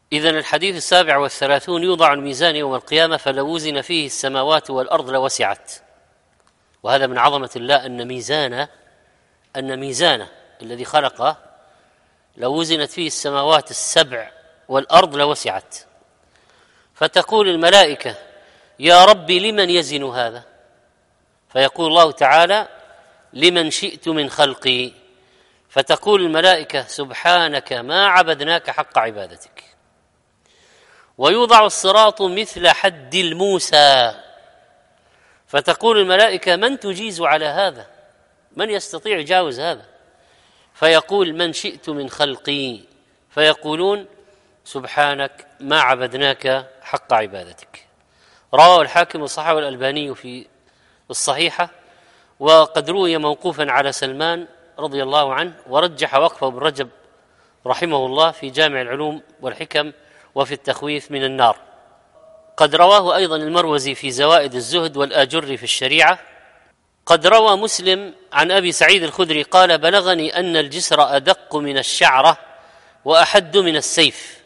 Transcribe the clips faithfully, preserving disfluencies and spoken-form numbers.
إذن الحديث السابع والثلاثون: يوضع الميزان يوم القيامة فلو وزن فيه السماوات والأرض لوسعت. وهذا من عظمة الله، أن ميزانه أن ميزانه الذي خلقه لو وزنت فيه السماوات السبع والأرض لوسعت. فتقول الملائكة: يا ربي لمن يزن هذا؟ فيقول الله تعالى: لمن شئت من خلقي. فتقول الملائكة: سبحانك ما عبدناك حق عبادتك. ويوضع الصراط مثل حد الموسى، فتقول الملائكة: من تجيز على هذا؟ من يستطيع يجاوز هذا؟ فيقول: من شئت من خلقي. فيقولون: سبحانك ما عبدناك حق عبادتك. رواه الحاكم وصححه والألباني في الصحيحة، وقد روي موقوفا على سلمان رضي الله عنه، ورجح وقفه ابن رجب رحمه الله في جامع العلوم والحكم وفي التخويف من النار. قد رواه أيضا المروزي في زوائد الزهد والآجري في الشريعة. قد روى مسلم عن أبي سعيد الخدري قال: بلغني أن الجسر أدق من الشعرة وأحد من السيف.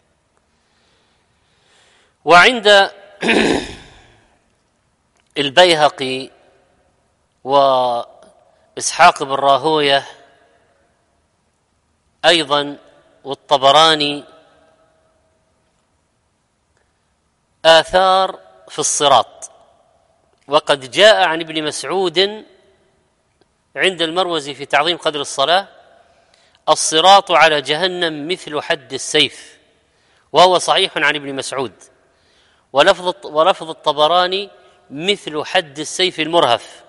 وعند البيهقي وإسحاق بن راهوية أيضا والطبراني آثار في الصراط. وقد جاء عن ابن مسعود عند المروزي في تعظيم قدر الصلاة: الصراط على جهنم مثل حد السيف، وهو صحيح عن ابن مسعود. ولفظ ولفظ الطبراني: مثل حد السيف المرهف.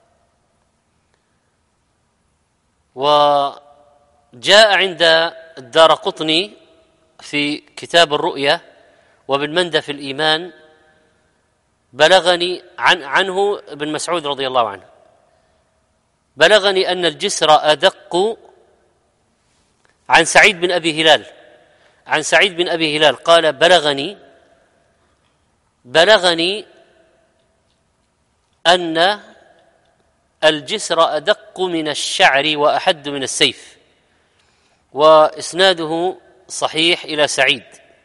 وجاء عند الدارقطني في كتاب الرؤيا وابن مندى في الإيمان: بلغني عن عنه ابن مسعود رضي الله عنه: بلغني أن الجسر أدق. عن سعيد بن أبي هلال عن سعيد بن أبي هلال قال: بلغني بلغني أن الجسر أدق من الشعر وأحد من السيف. وإسناده صحيح إلى سعيد.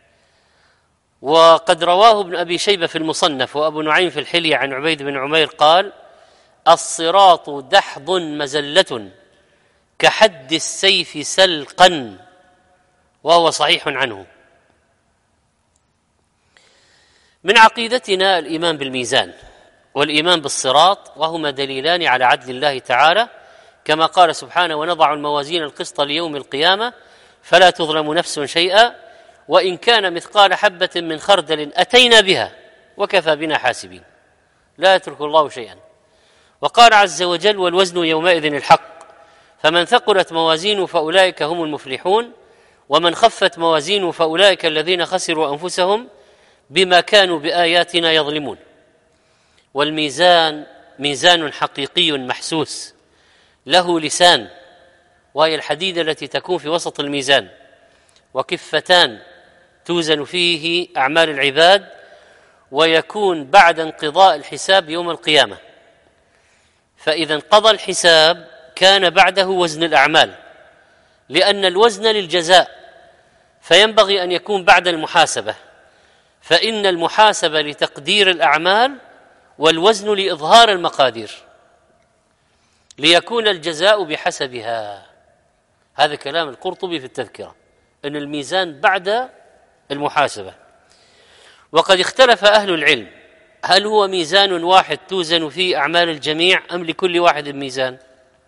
وقد رواه ابن أبي شيبة في المصنف وأبو نعيم في الحلية عن عبيد بن عمير قال: الصراط دحض مزلة كحد السيف سلقا، وهو صحيح عنه. من عقيدتنا الإيمان بالميزان والإيمان بالصراط، وهما دليلان على عدل الله تعالى، كما قال سبحانه: ونضع الموازين القسط ليوم القيامة فلا تظلم نفس شيئا وإن كان مثقال حبة من خردل أتينا بها وكفى بنا حاسبين. لا يترك الله شيئا. وقال عز وجل: والوزن يومئذ الحق فمن ثقلت موازينه فأولئك هم المفلحون ومن خفت موازينه فأولئك الذين خسروا أنفسهم بما كانوا بآياتنا يظلمون. والميزان ميزان حقيقي محسوس له لسان، وهي الحديدة التي تكون في وسط الميزان، وكفتان توزن فيه أعمال العباد، ويكون بعد انقضاء الحساب يوم القيامة. فإذا انقضى الحساب كان بعده وزن الأعمال، لأن الوزن للجزاء، فينبغي أن يكون بعد المحاسبة، فإن المحاسبة لتقدير الأعمال والوزن لإظهار المقادير، ليكون الجزاء بحسبها. هذا كلام القرطبي في التذكرة، أن الميزان بعد المحاسبة. وقد اختلف أهل العلم: هل هو ميزان واحد توزن فيه أعمال الجميع أم لكل واحد ميزان؟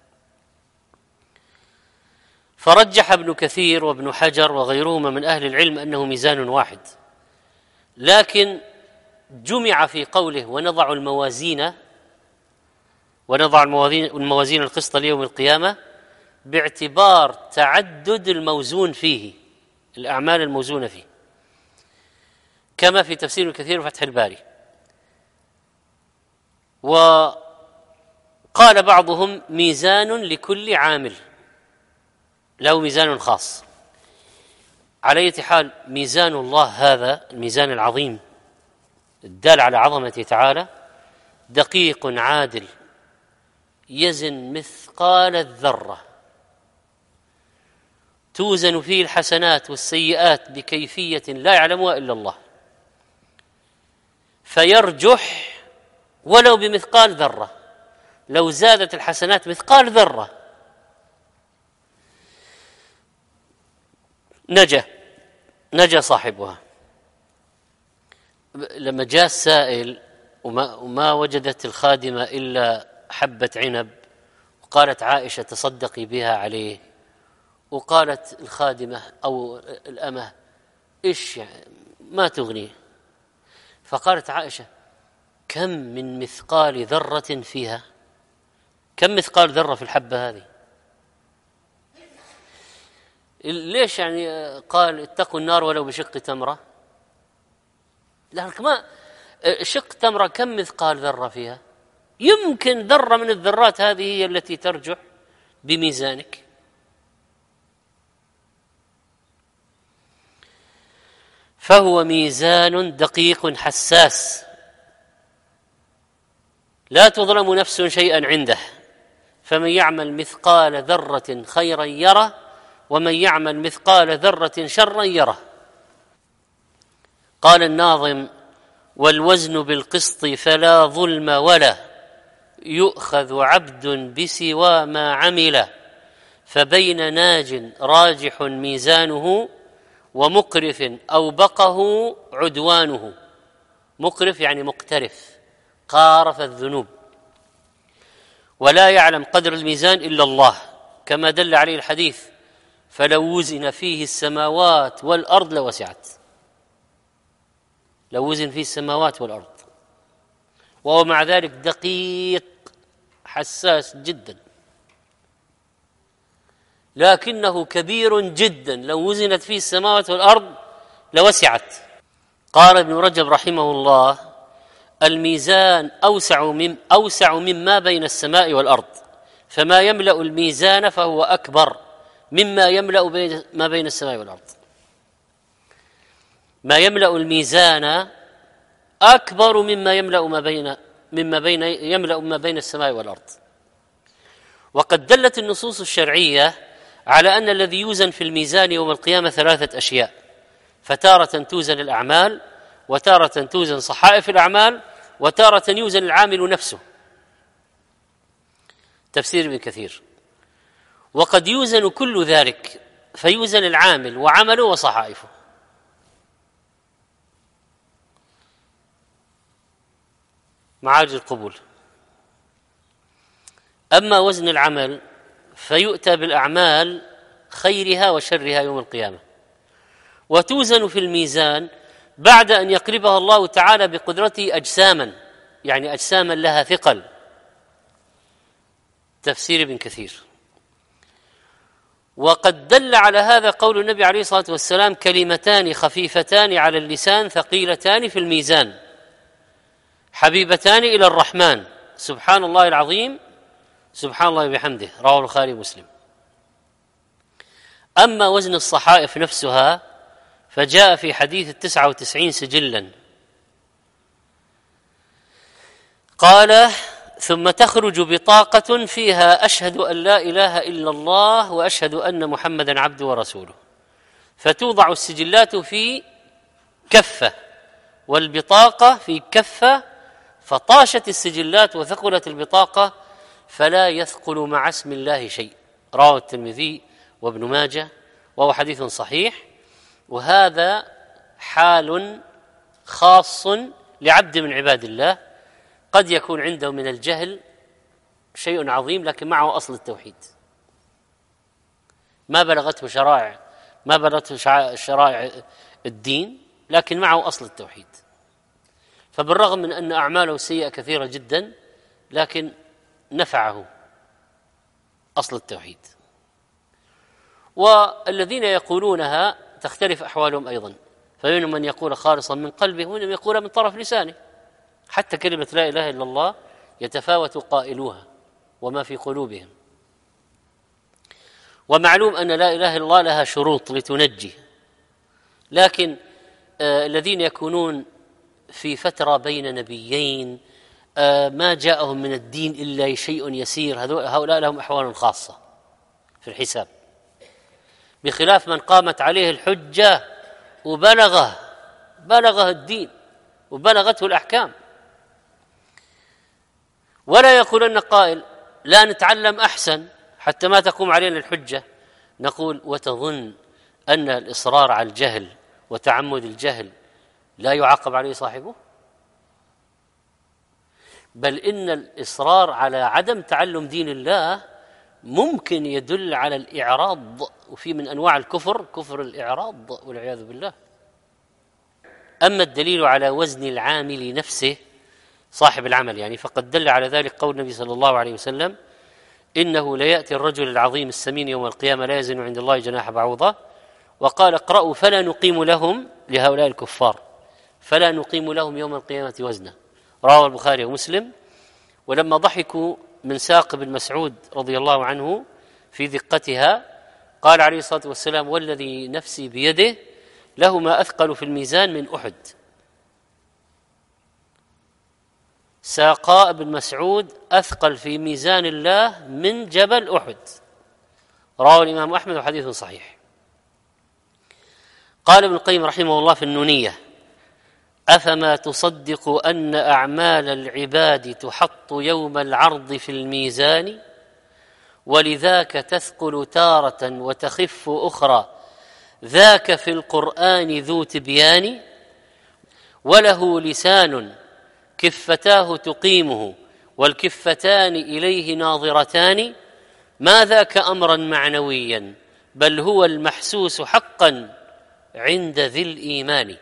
فرجح ابن كثير وابن حجر وغيرهما من أهل العلم أنه ميزان واحد، لكن جمع في قوله: ونضع الموازين ونضع الموازين القسط ليوم القيامة، باعتبار تعدد الموزون فيه، الأعمال الموزونة فيه، كما في تفسير كثير فتح الباري. وقال بعضهم: ميزان لكل عامل، له ميزان خاص. على أي حال، ميزان الله هذا الميزان العظيم الدال على عظمته تعالى دقيق عادل، يزن مثقال الذرة، توزن فيه الحسنات والسيئات بكيفية لا يعلمها إلا الله، فيرجح ولو بمثقال ذرة. لو زادت الحسنات مثقال ذرة نجا نجا صاحبها. لما جاء السائل وما, وما وجدت الخادمة إلا حبة عنب، وقالت عائشة تصدقي بها عليه، وقالت الخادمة أو الأمة إيش يعني ما تغني، فقالت عائشة كم من مثقال ذرة فيها، كم مثقال ذرة في الحبة هذه؟ ليش يعني قال اتقوا النار ولو بشق تمرة؟ لكن ما شق تمرة كم مثقال ذرة فيها؟ يمكن ذرة من الذرات هذه هي التي ترجح بميزانك. فهو ميزان دقيق حساس لا تظلم نفس شيئا عنده، فمن يعمل مثقال ذرة خيرا يره ومن يعمل مثقال ذرة شرا يره. قال الناظم: والوزن بالقسط فلا ظلم ولا يؤخذ عبد بسوى ما عمل، فبين ناج راجح ميزانه ومقرف أوبقه عدوانه. مقرف يعني مقترف، قارف الذنوب. ولا يعلم قدر الميزان إلا الله، كما دل عليه الحديث: فلو وزن فيه السماوات والأرض لوسعت. لو وزن فيه السماوات والأرض، وهو مع ذلك دقيق حساس جدا، لكنه كبير جدا. لو وزنت فيه السماوات والأرض لوسعت. قال ابن رجب رحمه الله: الميزان أوسع من أوسع مما بين السماء والأرض، فما يملأ الميزان فهو أكبر مما يملأ بين ما بين السماء والأرض. ما يملأ الميزان أكبر مما يملأ ما بين مما بين يملأ ما بين السماء والأرض. وقد دلت النصوص الشرعية على أن الذي يوزن في الميزان يوم القيامة ثلاثة أشياء: فتارة توزن الأعمال، وتارة توزن صحائف الأعمال، وتارة يوزن العامل نفسه. تفسير ابن كثير. وقد يوزن كل ذلك، فيوزن العامل وعمله وصحائفه. معاج القبول. أما وزن العمل فيؤتى بالأعمال خيرها وشرها يوم القيامة، وتوزن في الميزان بعد أن يقلبها الله تعالى بقدرته أجساما، يعني أجساما لها ثقل. تفسير ابن كثير. وقد دل على هذا قول النبي عليه الصلاة والسلام: كلمتان خفيفتان على اللسان ثقيلتان في الميزان حبيبتان إلى الرحمن، سبحان الله العظيم سبحان الله بحمده. رواه البخاري ومسلم. أما وزن الصحائف نفسها فجاء في حديث التسعة وتسعين سجلا، قال: ثم تخرج بطاقة فيها أشهد أن لا إله إلا الله وأشهد أن محمدا عبده ورسوله، فتوضع السجلات في كفة والبطاقة في كفة، فطاشت السجلات وثقلت البطاقة، فلا يثقل مع اسم الله شيء. رواه الترمذي وابن ماجه، وهو حديث صحيح. وهذا حال خاص لعبد من عباد الله، قد يكون عنده من الجهل شيء عظيم لكن معه أصل التوحيد، ما بلغته شرائع ما بلغته شرائع الدين، لكن معه أصل التوحيد. فبالرغم من أن أعماله سيئة كثيرة جدا، لكن نفعه أصل التوحيد. والذين يقولونها تختلف أحوالهم أيضا، فمنهم من يقول خالصا من قلبه، ومنهم يقول من طرف لسانه. حتى كلمة لا إله إلا الله يتفاوت قائلوها وما في قلوبهم. ومعلوم أن لا إله إلا الله لها شروط لتنجي، لكن آه الذين يكونون في فترة بين نبيين آه ما جاءهم من الدين إلا شيء يسير، هؤلاء لهم أحوال خاصة في الحساب. بخلاف من قامت عليه الحجة وبلغه بلغه الدين وبلغته الأحكام. ولا يقولن قائل لا نتعلم أحسن حتى ما تقوم علينا الحجة. نقول وتظن أن الإصرار على الجهل وتعمد الجهل لا يعاقب عليه صاحبه؟ بل إن الإصرار على عدم تعلم دين الله ممكن يدل على الإعراض، وفي من أنواع الكفر كفر الإعراض والعياذ بالله. أما الدليل على وزن العامل نفسه صاحب العمل يعني فقد دل على ذلك قول النبي صلى الله عليه وسلم: إنه ليأتي الرجل العظيم السمين يوم القيامة لا يزن عند الله جناح بعوضة. وقال: اقرأوا فلا نقيم لهم، لهؤلاء الكفار، فلا نقيم لهم يوم القيامة وزنا. رواه البخاري ومسلم. ولما ضحكوا من ساق بن مسعود رضي الله عنه في دقتها قال عليه الصلاة والسلام: والذي نفسي بيده له ما أثقل في الميزان من أحد. ساقاء بن مسعود أثقل في ميزان الله من جبل أحد. رواه الإمام أحمد وحديث صحيح. قال ابن القيم رحمه الله في النونية: أفما تصدق أن أعمال العباد تحط يوم العرض في الميزان، ولذاك تثقل تارة وتخف أخرى، ذاك في القرآن ذو تبيان، وله لسان كفتاه تقيمه والكفتان إليه ناظرتان، ما ذاك أمرا معنويا بل هو المحسوس حقا عند ذي الإيمان.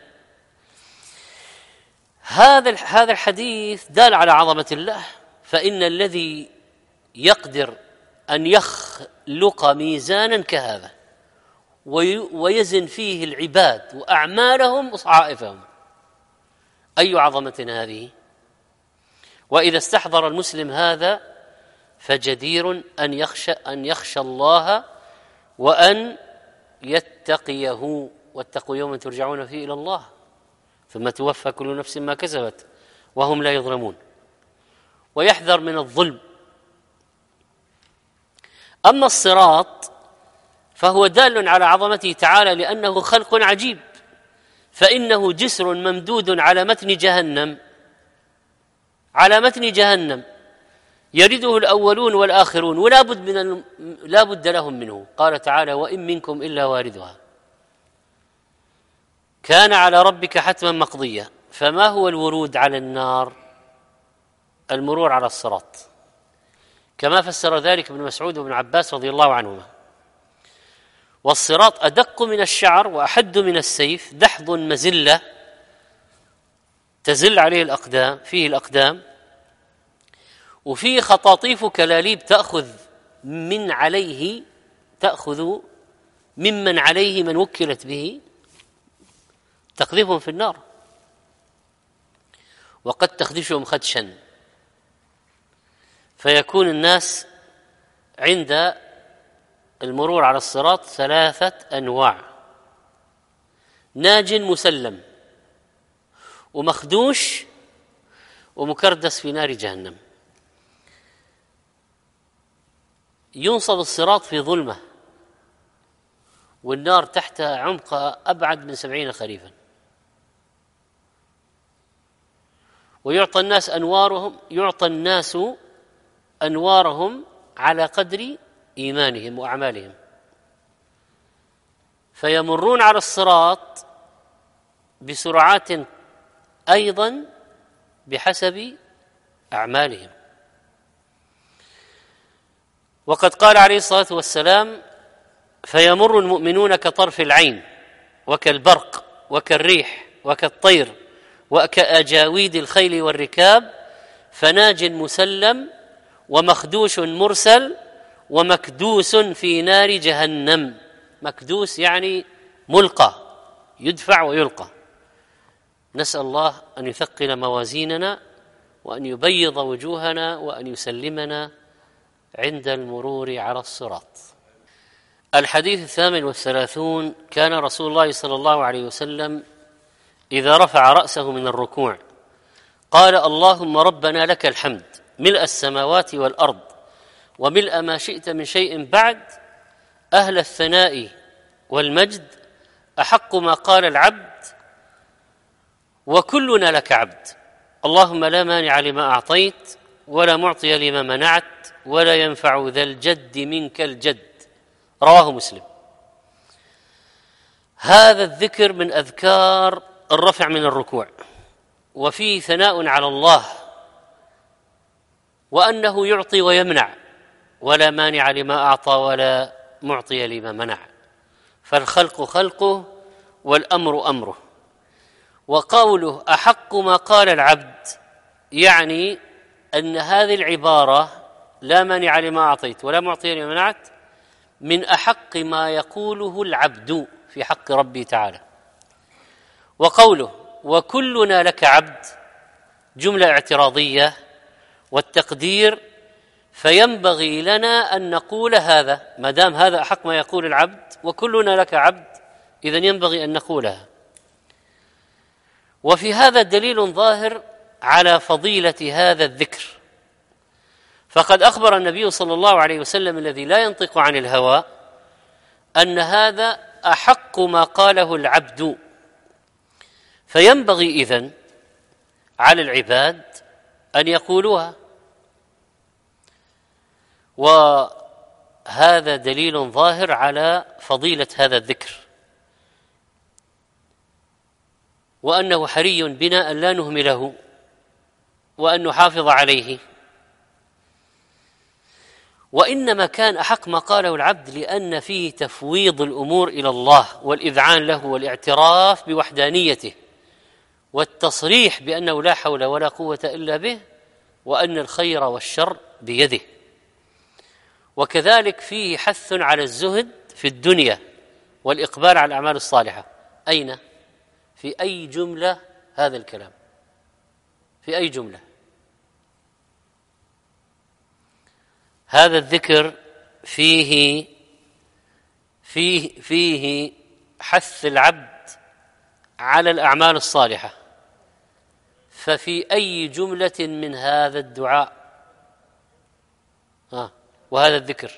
هذا هذا الحديث دال على عظمة الله، فإن الذي يقدر أن يخلق ميزانا كهذا ويزن فيه العباد وأعمالهم وصحائفهم، أي عظمة هذه! وإذا استحضر المسلم هذا فجدير أن يخشى أن يخشى الله وأن يتقيه، واتقوا يوما ترجعون فيه إلى الله ثم توفى كل نفس ما كسبت وهم لا يظلمون، ويحذر من الظلم. أما الصراط فهو دال على عظمته تعالى لأنه خلق عجيب، فإنه جسر ممدود على متن جهنم على متن جهنم يرده الأولون والآخرون ولا بد من الم... لا بد لهم منه. قال تعالى: وإن منكم إلا واردها كان على ربك حتما مقضيا. فما هو الورود على النار؟ المرور على الصراط، كما فسر ذلك ابن مسعود وابن عباس رضي الله عنهما. والصراط أدق من الشعر وأحد من السيف، دحض مزلة تزل عليه الأقدام فيه الأقدام، وفيه خطاطيف كلاليب تأخذ من عليه تأخذ ممن عليه من وكلت به تقذفهم في النار، وقد تخدشهم خدشا، فيكون الناس عند المرور على الصراط ثلاثة أنواع: ناج مسلم، ومخدوش، ومكردس في نار جهنم. ينصب الصراط في ظلمة، والنار تحت عمق أبعد من سبعين خريفا، ويعطى الناس أنوارهم يعطى الناس أنوارهم على قدر إيمانهم وأعمالهم، فيمرون على الصراط بسرعات أيضا بحسب أعمالهم. وقد قال عليه الصلاة والسلام: فيمر المؤمنون كطرف العين وكالبرق وكالريح وكالطير وكأجاويد الخيل والركاب، فناج مسلم ومخدوش مرسل ومكدوس في نار جهنم. مكدوس يعني ملقى، يدفع ويلقى. نسأل الله أن يثقل موازيننا وأن يبيض وجوهنا وأن يسلمنا عند المرور على الصراط. الحديث الثامن والثلاثون: كان رسول الله صلى الله عليه وسلم إذا رفع رأسه من الركوع قال: اللهم ربنا لك الحمد ملء السماوات والأرض وملء ما شئت من شيء بعد، أهل الثناء والمجد أحق ما قال العبد وكلنا لك عبد، اللهم لا مانع لما أعطيت ولا معطي لما منعت ولا ينفع ذا الجد منك الجد. رواه مسلم. هذا الذكر من أذكار الرفع من الركوع، وفيه ثناء على الله وأنه يعطي ويمنع، ولا مانع لما أعطى ولا معطي لما منع، فالخلق خلقه والأمر أمره. وقوله أحق ما قال العبد يعني أن هذه العبارة لا مانع لما أعطيت ولا معطي لما منعت من أحق ما يقوله العبد في حق ربه تعالى. وقوله وكلنا لك عبد جملة اعتراضية، والتقدير فينبغي لنا أن نقول هذا، ما دام هذا أحق ما يقول العبد وكلنا لك عبد، إذن ينبغي أن نقولها. وفي هذا دليل ظاهر على فضيلة هذا الذكر، فقد أخبر النبي صلى الله عليه وسلم الذي لا ينطق عن الهوى أن هذا أحق ما قاله العبد، فينبغي إذن على العباد أن يقولوها. وهذا دليل ظاهر على فضيلة هذا الذكر، وأنه حري بنا أن لا نهمله وأن نحافظ عليه. وإنما كان أحق ما قاله العبد لأن فيه تفويض الأمور إلى الله والإذعان له والاعتراف بوحدانيته والتصريح بأنه لا حول ولا قوة إلا به، وأن الخير والشر بيده. وكذلك فيه حث على الزهد في الدنيا والإقبال على الأعمال الصالحة. أين؟ في أي جملة هذا الكلام؟ في أي جملة؟ هذا الذكر فيه فيه فيه حث العبد على الأعمال الصالحة، ففي أي جملة من هذا الدعاء آه وهذا الذكر؟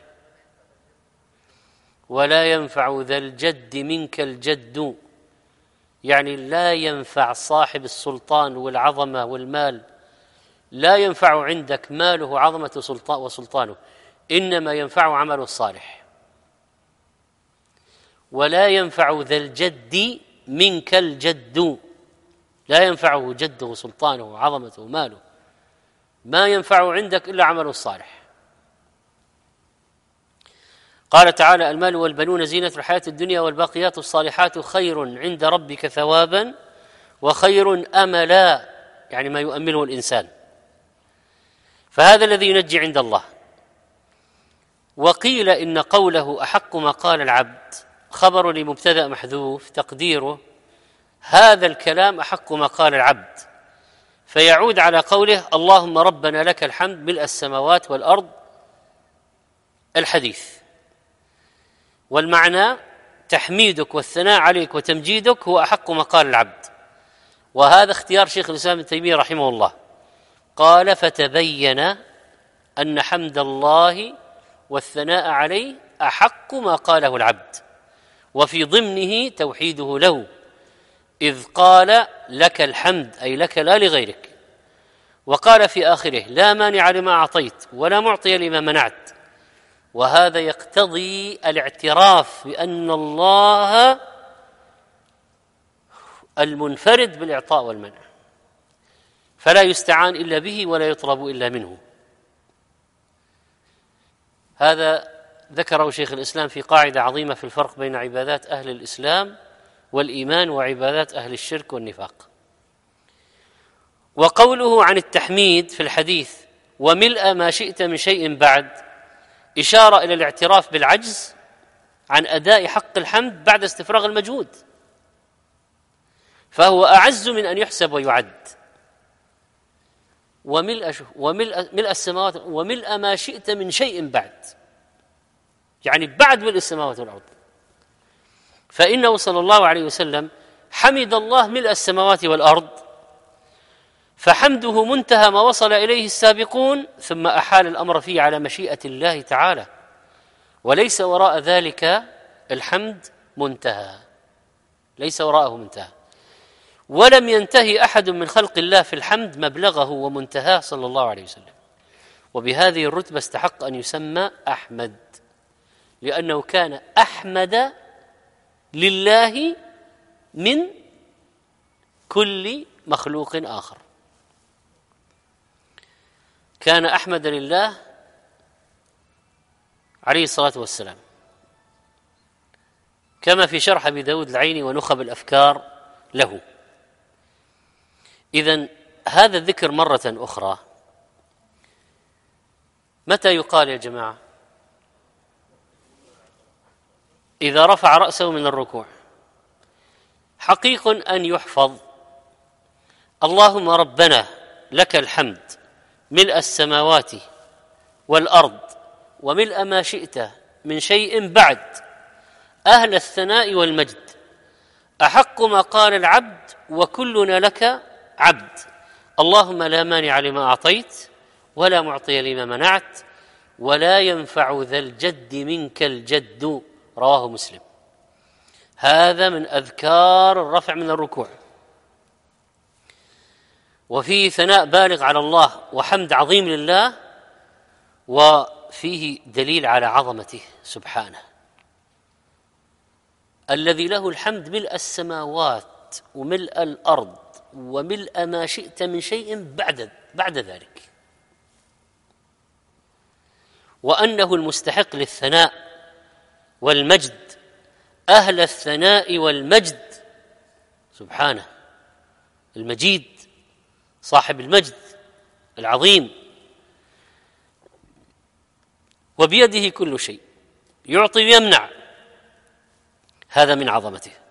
ولا ينفع ذا الجد منك الجد، يعني لا ينفع صاحب السلطان والعظمة والمال، لا ينفع عندك ماله وعظمة سلطان وسلطانه، إنما ينفع عمله الصالح. ولا ينفع ذا الجد منك الجد، لا ينفعه جده وسلطانه وعظمته وماله، ما ينفع عندك إلا عمله الصالح. قال تعالى المال والبنون زينة الحياة الدنيا والباقيات الصالحات خير عند ربك ثوابا وخير أملا، يعني ما يؤمله الإنسان، فهذا الذي ينجي عند الله. وقيل إن قوله أحق ما قال العبد خبر لمبتدأ محذوف تقديره هذا الكلام أحق ما قال العبد، فيعود على قوله اللهم ربنا لك الحمد ملء السماوات والأرض الحديث. والمعنى تحميدك والثناء عليك وتمجيدك هو أحق ما قال العبد. وهذا اختيار شيخ الإسلام ابن تيمية رحمه الله، قال فتبين أن حمد الله والثناء عليه أحق ما قاله العبد، وفي ضمنه توحيده له، إذ قال لك الحمد أي لك لا لغيرك. وقال في آخره لا مانع لما أعطيت ولا معطي لما منعت، وهذا يقتضي الاعتراف بأن الله المنفرد بالإعطاء والمنع، فلا يستعان إلا به ولا يطلب إلا منه. هذا ذكره شيخ الإسلام في قاعدة عظيمة في الفرق بين عبادات أهل الإسلام والإيمان وعبادات أهل الشرك والنفاق. وقوله عن التحميد في الحديث وملء ما شئت من شيء بعد إشارة إلى الاعتراف بالعجز عن أداء حق الحمد بعد استفراغ المجهود، فهو أعز من أن يحسب ويعد. وملء وملء ملء السماوات وملء ما شئت من شيء بعد، يعني بعد ملء السماوات والأرض. فإنه صلى الله عليه وسلم حمد الله ملء السماوات والأرض، فحمده منتهى ما وصل إليه السابقون، ثم أحال الأمر فيه على مشيئة الله تعالى، وليس وراء ذلك الحمد منتهى، ليس وراءه منتهى. ولم ينتهي أحد من خلق الله في الحمد مبلغه ومنتهاه صلى الله عليه وسلم، وبهذه الرتبة استحق أن يسمى أحمد، لأنه كان أحمد لله من كل مخلوق آخر. كان أحمد لله عليه الصلاة والسلام، كما في شرح أبي داود العيني ونخب الأفكار له. إذن هذا الذكر مرة أخرى متى يقال يا جماعة؟ إذا رفع رأسه من الركوع. حقيق أن يحفظ: اللهم ربنا لك الحمد ملء السماوات والأرض وملء ما شئت من شيء بعد، أهل الثناء والمجد، أحق ما قال العبد وكلنا لك عبد، اللهم لا مانع لما أعطيت ولا معطي لما منعت ولا ينفع ذا الجد منك الجد، رواه مسلم. هذا من أذكار الرفع من الركوع، وفيه ثناء بالغ على الله وحمد عظيم لله، وفيه دليل على عظمته سبحانه، الذي له الحمد ملء السماوات وملء الأرض وملء ما شئت من شيء بعد بعد ذلك، وأنه المستحق للثناء والمجد، أهل الثناء والمجد سبحانه، المجيد صاحب المجد العظيم، وبيده كل شيء، يعطي ويمنع، هذا من عظمته.